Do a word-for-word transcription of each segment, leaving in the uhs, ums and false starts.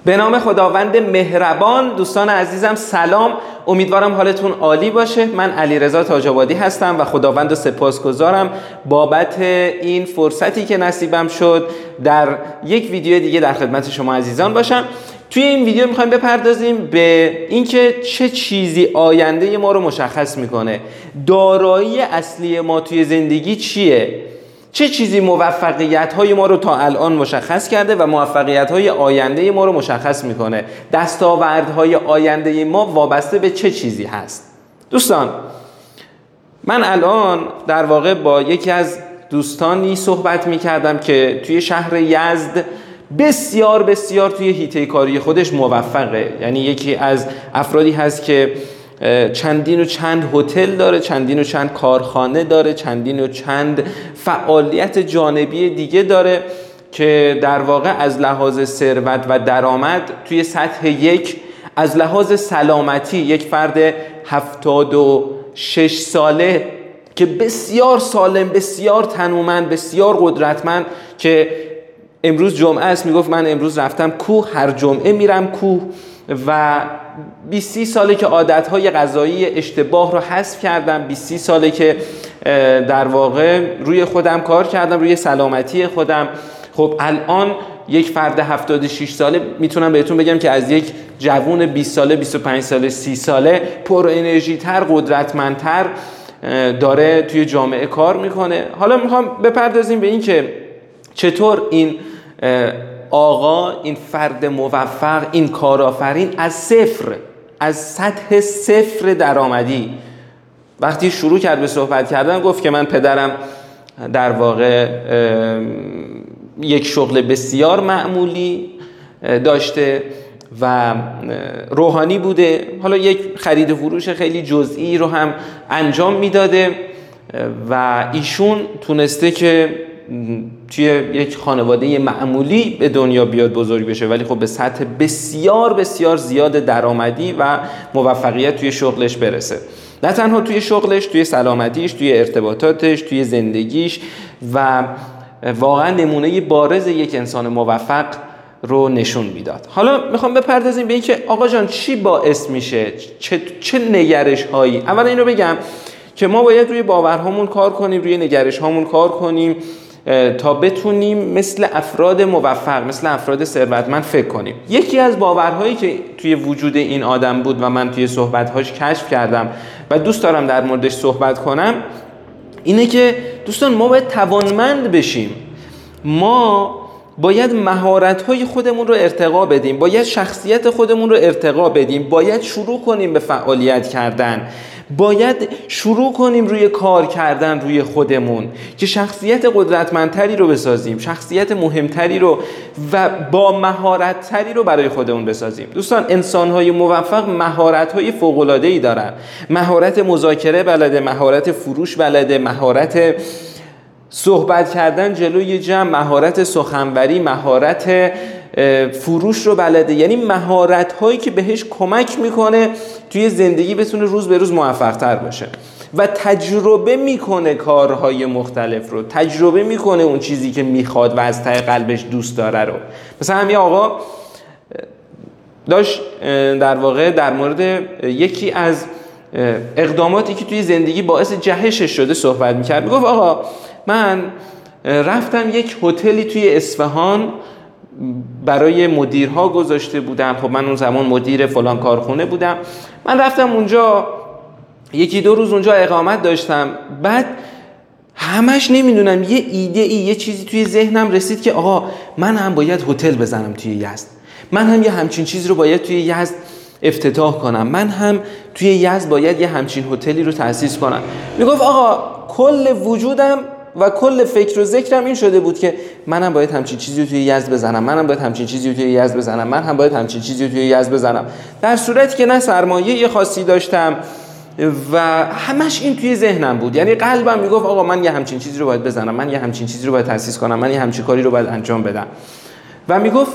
به نام خداوند مهربان. دوستان عزیزم سلام، امیدوارم حالتون عالی باشه. من علیرضا تاج‌آبادی هستم و خداوند رو سپاسگزارم بابت این فرصتی که نصیبم شد در یک ویدیو دیگه در خدمت شما عزیزان باشم. توی این ویدیو میخوایم بپردازیم به اینکه چه چیزی آینده ما رو مشخص میکنه. دارایی اصلی ما توی زندگی چیه؟ چه چیزی موفقیت‌های ما رو تا الان مشخص کرده و موفقیت‌های آینده ما رو مشخص میکنه؟ دستاوردهای آینده ما وابسته به چه چیزی هست؟ دوستان، من الان در واقع با یکی از دوستانی صحبت میکردم که توی شهر یزد بسیار بسیار توی حیطه کاری خودش موفقه. یعنی یکی از افرادی هست که چندین و چند هتل داره، چندین و چند کارخانه داره، چندین و چند فعالیت جانبی دیگه داره که در واقع از لحاظ ثروت و درآمد توی سطح یک، از لحاظ سلامتی یک فرد هفتاد و شش ساله که بسیار سالم، بسیار تنومند، بسیار قدرتمند، که امروز جمعه است میگفت من امروز رفتم کوه، هر جمعه میرم کوه و بیست ساله که عادتهای غذایی اشتباه رو حذف کردم، بیست ساله که در واقع روی خودم کار کردم، روی سلامتی خودم. خب الان یک فرد هفتاد و شش ساله میتونم بهتون بگم که از یک جوون بیست ساله، بیست و پنج ساله، سی ساله پر انرژی تر، قدرتمندتر داره توی جامعه کار میکنه. حالا میخوام بپردازیم به این که چطور این آقا، این فرد موفق، این کارآفرین از صفر، از سطح صفر درآمدی وقتی شروع کرد به صحبت کردن، گفت که من پدرم در واقع یک شغل بسیار معمولی داشته و روحانی بوده، حالا یک خرید و فروش خیلی جزئی رو هم انجام میداده و ایشون تونسته که توی یک خانواده معمولی به دنیا بیاد، بزرگ بشه، ولی خب به سطح بسیار بسیار زیاد درآمدی و موفقیت توی شغلش برسه. نه تنها توی شغلش، توی سلامتیش، توی ارتباطاتش، توی زندگیش، و واقعا نمونه بارز یک انسان موفق رو نشون میداد. حالا میخوام بپردازیم به این که آقا جان چی باعث میشه، چه, چه نگرش هایی؟ اولا این رو بگم که ما باید روی باورهامون کار کنیم، روی نگرش هامون کار کنیم تا بتونیم مثل افراد موفق، مثل افراد ثروتمند فکر کنیم. یکی از باورهایی که توی وجود این آدم بود و من توی صحبت‌هاش کشف کردم و دوست دارم در موردش صحبت کنم، اینه که دوستان ما باید توانمند بشیم. ما باید مهارت‌های خودمون رو ارتقا بدیم، باید شخصیت خودمون رو ارتقا بدیم، باید شروع کنیم به فعالیت کردن، باید شروع کنیم روی کار کردن روی خودمون که شخصیت قدرتمندتری رو بسازیم، شخصیت مهمتری رو و با مهارتتری رو برای خودمون بسازیم. دوستان، انسان‌های موفق مهارت‌های فوق‌العاده‌ای دارن. مهارت مذاکره بلده، مهارت فروش بلده، مهارت صحبت کردن جلوی جمع، مهارت سخنوری، مهارت فروش رو بلده. یعنی مهارت هایی که بهش کمک میکنه توی زندگی بتونه روز به روز موفق تر باشه و تجربه میکنه کارهای مختلف رو، تجربه میکنه اون چیزی که میخواد و از ته قلبش دوست داره رو. مثلا همین آقا داشت در واقع در مورد یکی از اقداماتی که توی زندگی باعث جهشش شده صحبت میکرد. میگفت آقا من رفتم یک هتلی توی اصفهان برای مدیرها گذاشته بودم. خب من اون زمان مدیر فلان کارخونه بودم. من رفتم اونجا یکی دو روز اونجا اقامت داشتم. بعد همش نمیدونم یه ایده ای، یه چیزی توی ذهنم رسید که آقا من هم باید هتل بزنم توی یزد، من هم یه همچین چیز رو باید توی یزد افتتاح کنم، من هم توی یزد باید یه همچین هتلی رو تأسیس کنم. میگفت آقا کل وجودم و کل فکر و ذکرم این شده بود که منم باید همچین چیزی رو توی یزد بزنم، منم باید همچین چیزی رو توی یزد بزنم، من هم باید همچین چیزی رو توی یزد بزنم، در صورتی که نه سرمایه خاصی داشتم و همش این توی ذهنم بود. یعنی قلبم میگفت آقا من یه همچین چیزی رو باید بزنم، من یه همچین چیزی رو باید تأسیس کنم، من یه همچین کاری رو باید انجام بدم. و میگفت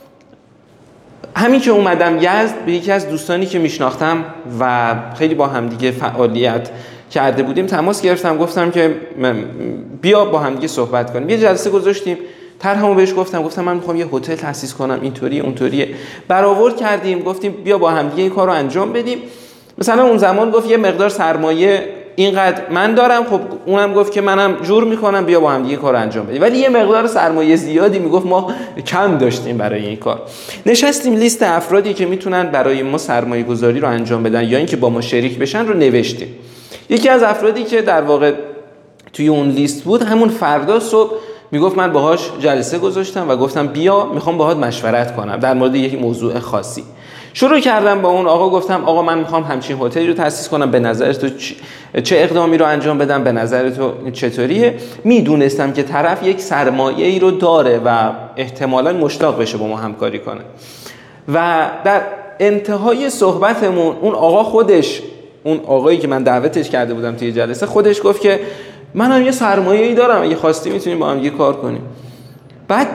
همین که اومدم یزد به یکی از دوستانی که میشناختم و خیلی با هم دیگه فعالیت کرده بودیم تماس گرفتم، گفتم که بیا با هم دیگه صحبت کنیم. یه جلسه گذاشتیم، طرحمو بهش گفتم، گفتم من میخوام یه هتل تأسیس کنم، اینطوری اونطوریه. برآورد کردیم، گفتیم بیا با هم دیگه این کارو انجام بدیم. مثلا اون زمان گفت یه مقدار سرمایه اینقدر من دارم، خب اونم گفت که منم جور میکنم، بیا با هم دیگه کارو انجام بدیم. ولی یه مقدار سرمایه زیادی میگفت ما کم داشتیم برای این کار. نشستیم لیست افرادی که میتونن برای ما سرمایه گذاری رو انجام بدن یا اینکه با ما شریک بشن رو نوشتیم. یکی از افرادی که در واقع توی اون لیست بود، همون فردا صبح میگفت من باهاش جلسه گذاشتم و گفتم بیا میخوام باهات مشورت کنم در مورد یک موضوع خاصی. شروع کردم با اون آقا، گفتم آقا من میخوام همچین هتلی رو تأسیس کنم، به نظر تو چه اقدامی رو انجام بدم، به نظر تو چطوریه؟ میدونستم که طرف یک سرمایه‌ای رو داره و احتمالاً مشتاق بشه با ما همکاری کنه. و در انتهای صحبتمون اون آقا خودش، اون آقایی که من دعوتش کرده بودم توی جلسه، خودش گفت که منم یه سرمایه‌ای دارم، اگه خواستی میتونیم با هم یه کار کنیم. بعد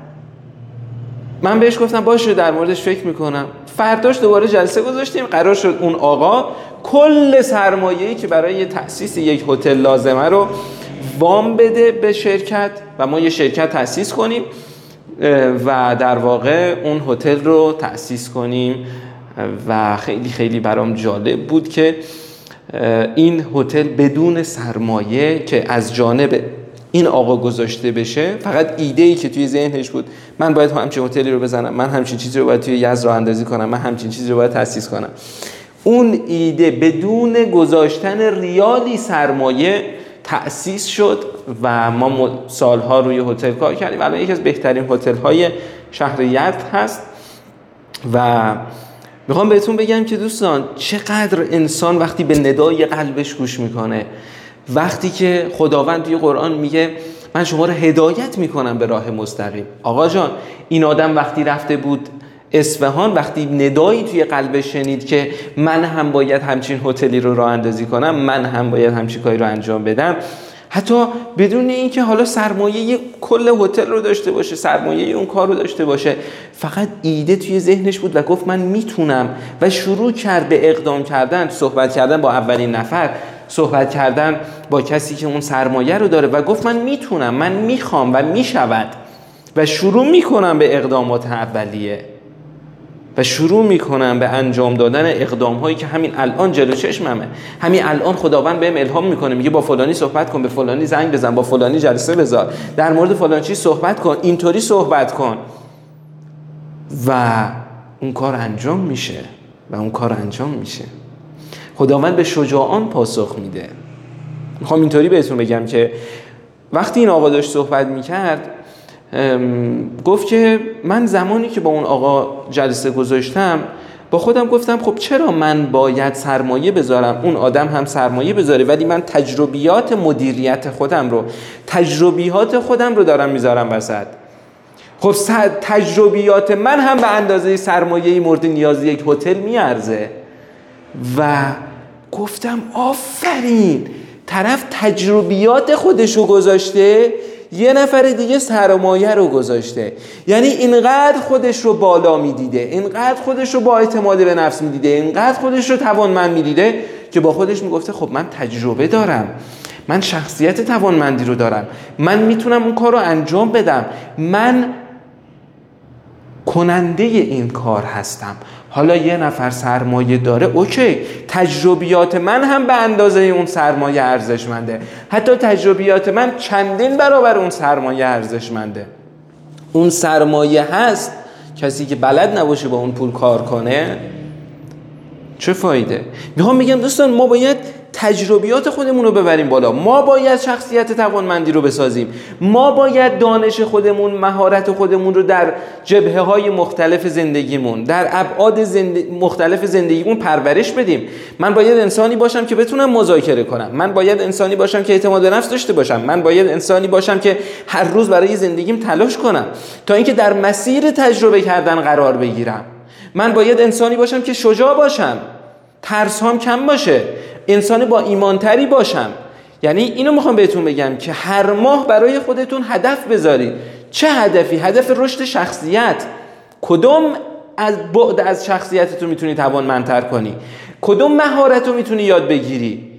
من بهش گفتم باشه در موردش فکر میکنم. فرداش دوباره جلسه گذاشتیم، قرار شد اون آقا کل سرمایه‌ای که برای تأسیس یک هتل لازمه رو وام بده به شرکت و ما یه شرکت تأسیس کنیم و در واقع اون هتل رو تأسیس کنیم. و خیلی خیلی برام جالب بود که این هتل بدون سرمایه که از جانب این آقا گذاشته بشه، فقط ایده‌ای که توی ذهنش بود من باید همچین هتلی رو بزنم، من همچین چیزی رو باید توی یزد راه اندازی کنم، من همچین چیزی رو باید تأسیس کنم، اون ایده بدون گذاشتن ریالی سرمایه تأسیس شد و ما سالها روی هتل کار کردیم. الان یکی از بهترین هتل‌های شهر یزد هست. و میخوام بهتون بگم که دوستان چقدر انسان وقتی به ندای قلبش گوش میکنه، وقتی که خداوند توی قرآن میگه من شما رو هدایت میکنم به راه مستقیم. آقا جان این آدم وقتی رفته بود اصفهان، وقتی ندایی توی قلبش شنید که من هم باید همچین هتلی رو راه اندازی کنم، من هم باید همچین کاری رو انجام بدم، حتی بدون اینکه حالا سرمایه کل هتل رو داشته باشه، سرمایه اون کار رو داشته باشه، فقط ایده توی ذهنش بود و گفت من میتونم و شروع کرد به اقدام کردن، صحبت کردن با اولین نفر، صحبت کردن با کسی که اون سرمایه رو داره و گفت من میتونم، من میخوام و میشود و شروع میکنم به اقدامات اولیه و شروع میکنم به انجام دادن اقدام هایی که همین الان جلو چشممه. همین الان خداوند بهم الهام میکنه، میگه با فلانی صحبت کن، به فلانی زنگ بزن، با فلانی جلسه بذار، در مورد فلان چیز صحبت کن، اینطوری صحبت کن و اون کار انجام میشه و اون کار انجام میشه. خداوند به شجاعان پاسخ میده. میخوام اینطوری بهتون بگم که وقتی این آقا داشت صحبت میکرد گفت که من زمانی که با اون آقا جلسه گذاشتم با خودم گفتم خب چرا من باید سرمایه بذارم، اون آدم هم سرمایه بذاره، ولی من تجربیات مدیریت خودم رو، تجربیات خودم رو دارم میذارم وسط. خب تجربیات من هم به اندازه سرمایه مورد نیاز یک هتل میارزه. و گفتم آفرین، طرف تجربیات خودشو گذاشته، یه نفر دیگه سرمایه رو گذاشته. یعنی اینقدر خودش رو بالا میدیده، اینقدر خودش رو با اعتماد به نفس میدیده، اینقدر خودش رو توانمند میدیده که با خودش میگفته خب من تجربه دارم، من شخصیت توانمندی رو دارم، من میتونم اون کار رو انجام بدم، من کننده این کار هستم. حالا یه نفر سرمایه داره، اوکی، تجربیات من هم به اندازه اون سرمایه ارزشمنده، حتی تجربیات من چندین برابر اون سرمایه ارزشمنده. اون سرمایه هست، کسی که بلد نباشه با اون پول کار کنه چه فایده؟ میخوام بگم دوستان ما باید تجربیات خودمون رو ببریم بالا، ما باید شخصیت توانمندی رو بسازیم، ما باید دانش خودمون، مهارت خودمون رو در جبهه‌های مختلف زندگیمون، در ابعاد زند... مختلف زندگیمون پرورش بدیم. من باید انسانی باشم که بتونم مذاکره کنم، من باید انسانی باشم که اعتماد به نفس داشته باشم، من باید انسانی باشم که هر روز برای زندگیم تلاش کنم تا اینکه در مسیر تجربه کردن قرار بگیرم. من باید انسانی باشم که شجاع باشم، ترس هم کم باشه، انسان با ایمانتری باشم. یعنی اینو میخوام بهتون بگم که هر ماه برای خودتون هدف بذارید. چه هدفی؟ هدف رشد شخصیت. کدوم از بعد از شخصیتتون میتونی توانمندتر کنی؟ کدوم مهارت رو میتونی یاد بگیری؟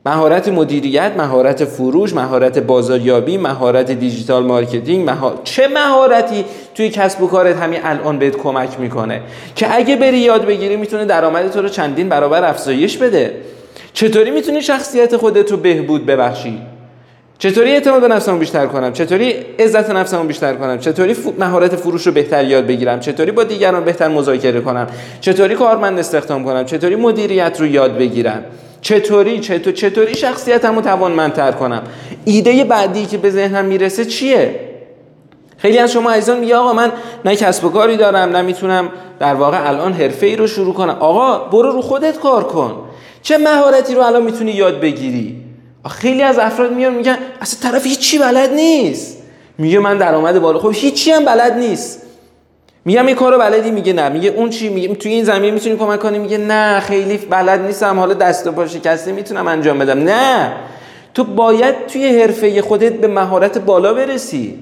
مهارت مدیریت، مهارت فروش، مهارت بازاریابی، مهارت دیجیتال مارکتینگ، مها... چه مهارتی توی کسب و کارت همین الان بهت کمک میکنه که اگه بری یاد بگیری میتونه درآمد تو رو چندین برابر افزایش بده. چطوری میتونی شخصیت خودت رو بهبود ببخشی؟ چطوری اعتماد به نفسمو بیشتر کنم؟ چطوری عزت نفسمو بیشتر کنم؟ چطوری ف... مهارت فروش رو بهتر یاد بگیرم؟ چطوری با دیگران بهتر مذاکره کنم؟ چطوری کارمند استخدام کنم؟ چطوری مدیریت رو یاد بگیرم؟ چطوری چطور چطوری شخصیتمو توانمندتر کنم؟ ایده بعدی که به ذهنم میرسه چیه؟ خیلی از شما عزیزان میگه آقا من نه کسب و کاری دارم، نه میتونم در واقع الان حرفه‌ای رو شروع کنم. آقا برو رو خودت کار کن. چه مهارتی رو الان میتونی یاد بگیری؟ خیلی از افراد میان میگن اصلا طرف هیچی بلد نیست، میگه من درآمد بالا، خب هیچی هم بلد نیست. میگم این کارو بلدی؟ میگه نه. میگه اون چی؟ میگه توی این زمینه میتونی کمک کنی؟ میگه نه خیلی بلد نیستم، حالا دست و پا شکسته میتونم انجام بدم. نه، تو باید توی حرفه خودت به مهارت بالا برسی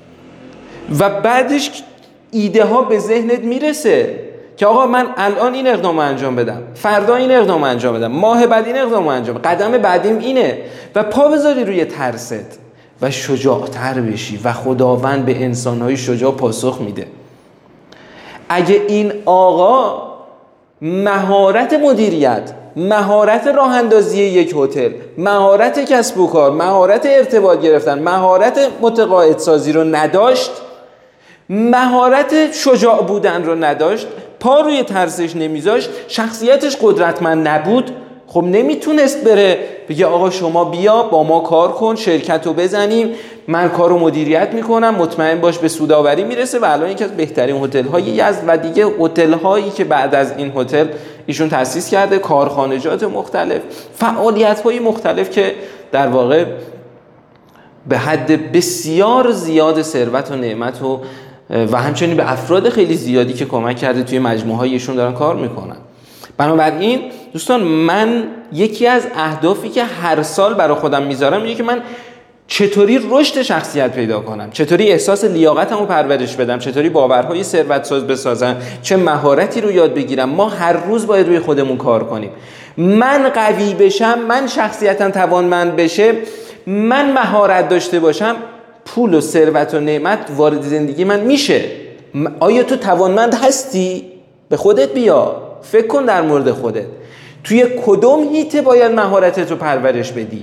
و بعدش ایده ها به ذهنت میرسه که آقا من الان این اقدامو انجام بدم، فردا این اقدامو انجام بدم، ماه بعد این اقدامو انجام بدم، قدم بعدیم اینه و پا بذاری روی ترست و شجاعتر بشی و خداوند به انسانهای شجاع پاسخ میده. اگه این آقا مهارت مدیریت، مهارت راه اندازی یک هتل، مهارت کسب و کار، مهارت ارتباط گرفتن، مهارت متقاعد سازی رو نداشت، مهارت شجاع بودن رو نداشت، پا روی ترسش نمیذاشت، شخصیتش قدرتمند نبود، خب نمیتونست بره بگه آقا شما بیا با ما کار کن، شرکت رو بزنیم، من کار رو مدیریت میکنم، مطمئن باش به سودآوری میرسه. و الان یکی از بهترین هتل های یزد و دیگه هتل هایی که بعد از این هتل ایشون تأسیس کرده، کارخانجات مختلف، فعالیت های مختلف که در واقع به حد بسیار زیاد ثروت و نعمت و و همچنین به افراد خیلی زیادی که کمک کرده توی مجموعه هایشون دارن کار میکنن. بنابراین دوستان، من یکی از اهدافی که هر سال برای خودم میذارم اینه که من چطوری رشد شخصیت پیدا کنم، چطوری احساس لیاقتمو پرورش بدم، چطوری باورهای ثروت ساز بسازم، چه مهارتی رو یاد بگیرم. ما هر روز باید روی خودمون کار کنیم. من قوی بشم، من شخصیتم توانمند بشه، من مهارت داشته باشم، پول و ثروت و نعمت وارد زندگی من میشه. آیا تو توانمند هستی؟ به خودت بیا، فکر کن در مورد خودت. توی کدوم هیته باید مهارتت رو پرورش بدی؟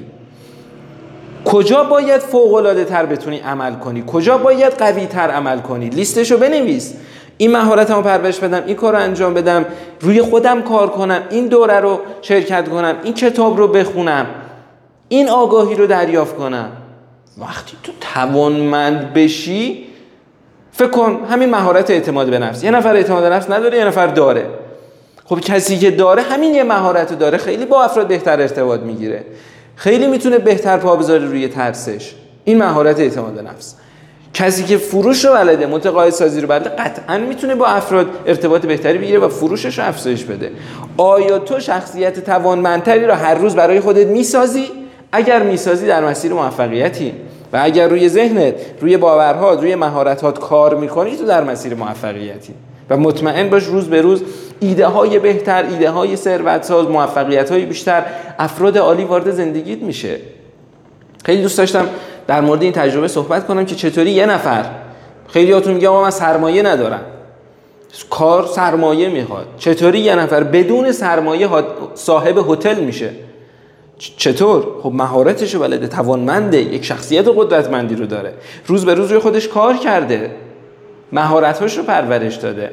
کجا باید فوق‌العاده تر بتونی عمل کنی؟ کجا باید قوی تر عمل کنی؟ لیستشو بنویس. این مهارتمو پرورش بدم، این کارو انجام بدم، روی خودم کار کنم، این دوره رو شرکت کنم، این کتاب رو بخونم، این آگاهی رو دریافت کنم. وقتی تو توانمند بشی، فکر کن همین مهارت اعتماد به نفس. یه نفر اعتماد به نفس نداره، یه نفر داره. خب کسی که داره همین یه مهارت رو داره، خیلی با افراد بهتر ارتباط میگیره، خیلی میتونه بهتر پا بذاره روی ترسش. این مهارت اعتماد به نفس. کسی که فروش رو بلده، متقاعد سازی رو بلده، قطعا میتونه با افراد ارتباط بهتری بگیره و فروشش رو افزایش بده. آیا تو شخصیت توانمندتری رو هر روز برای خودت میسازی؟ اگر میسازی در مسیر موفقیتی، و اگر روی ذهنت، روی باورها، روی مهارتات کار میکنی، تو در مسیر موفقیتی. و مطمئن باش روز به روز ایده های بهتر، ایده های ثروتساز، موفقیت های بیشتر، افراد عالی وارد زندگیت میشه. خیلی دوست داشتم در مورد این تجربه صحبت کنم که چطوری یه نفر، خیلی هاتون میگم من سرمایه ندارم، کار سرمایه میخواد، چطوری یه نفر بدون سرمایه صاحب هتل میشه؟ چطور؟ خب مهارتشو بلده، توانمنده، یک شخصیت قدرتمندی رو داره، روز به روز روی خودش کار کرده، مهارت‌هاش رو پرورش داده.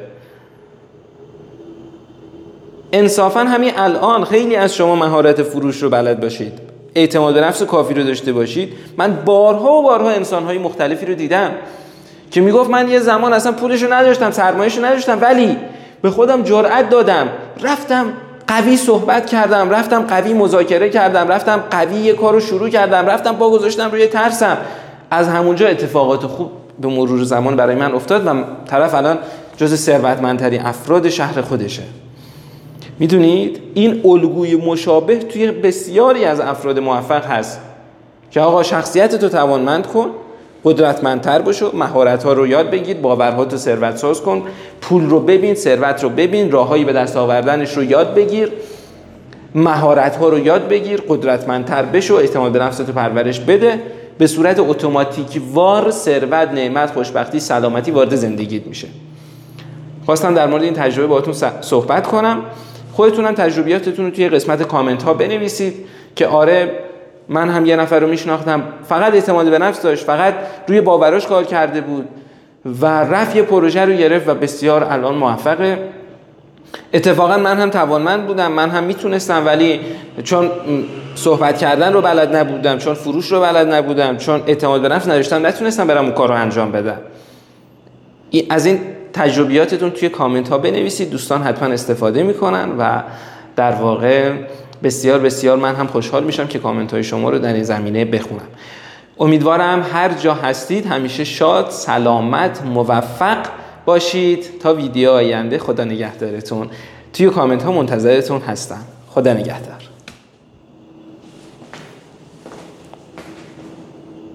انصافاً همین الان خیلی از شما مهارت فروش رو بلد باشید، اعتماد به نفس کافی رو داشته باشید. من بارها و بارها انسان‌های مختلفی رو دیدم که میگفت من یه زمان اصلا پولشو نداشتم، سرمایه‌شو نداشتم، ولی به خودم جرأت دادم، رفتم قوی صحبت کردم، رفتم قوی مذاکره کردم، رفتم قوی یه کارو شروع کردم، رفتم پا گذاشتم روی ترسم. از همونجا اتفاقات خوب به مرور زمان برای من افتاد و طرف الان جز ثروتمندترین افراد شهر خودشه. میدونید این الگوی مشابه توی بسیاری از افراد موفق هست که آقا شخصیت تو توانمند کن، قدرتمندتر بشو، مهارت‌ها رو یاد بگیر، باورهاتو ثروت ساز کن، پول رو ببین، ثروت رو ببین، راههایی به دست آوردنش رو یاد بگیر مهارت ها رو یاد بگیر، قدرتمندتر بشو، اعتماد به نفس تو پرورش بده، به صورت اتوماتیک وار ثروت، نعمت، خوشبختی، سلامتی وارد زندگیت میشه. خواستم در مورد این تجربه باهاتون صحبت کنم. خودتون هم تجربیاتتون رو توی قسمت کامنت ها بنویسید که آره من هم یه نفر رو میشناختم فقط اعتماد به نفس داشت، فقط روی باوراش کار کرده بود و رفت یه پروژه رو گرفت و بسیار الان موفقه. اتفاقا من هم توانمند بودم، من هم میتونستم، ولی چون صحبت کردن رو بلد نبودم، چون فروش رو بلد نبودم، چون اعتماد به نفس نداشتم، نتونستم برم اون کار رو انجام بدم. از این تجربیاتتون توی کامنت ها بنویسید، دوستان حتما استفاده میکنن و در واقع بسیار بسیار من هم خوشحال میشم که کامنت های شما رو در این زمینه بخونم. امیدوارم هر جا هستید همیشه شاد، سلامت، موفق باشید. تا ویدیو آینده خدا نگهدارتون. توی کامنت ها منتظرتون هستم. خدا نگهدار.